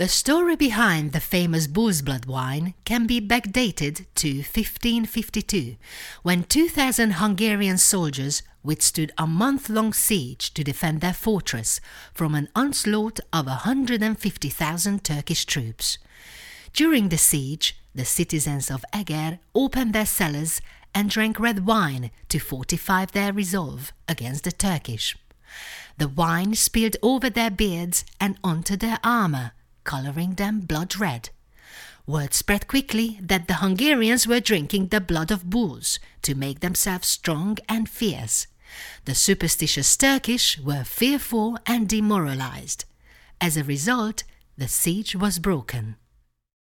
The story behind the famous bull's blood wine can be backdated to 1552, when 2,000 Hungarian soldiers withstood a month-long siege to defend their fortress from an onslaught of 150,000 Turkish troops. During the siege, the citizens of Eger opened their cellars and drank red wine to fortify their resolve against the Turkish. The wine spilled over their beards and onto their armour, colouring them blood red. Word spread quickly that the Hungarians were drinking the blood of bulls to make themselves strong and fierce. The superstitious Turkish were fearful and demoralized. As a result, the siege was broken.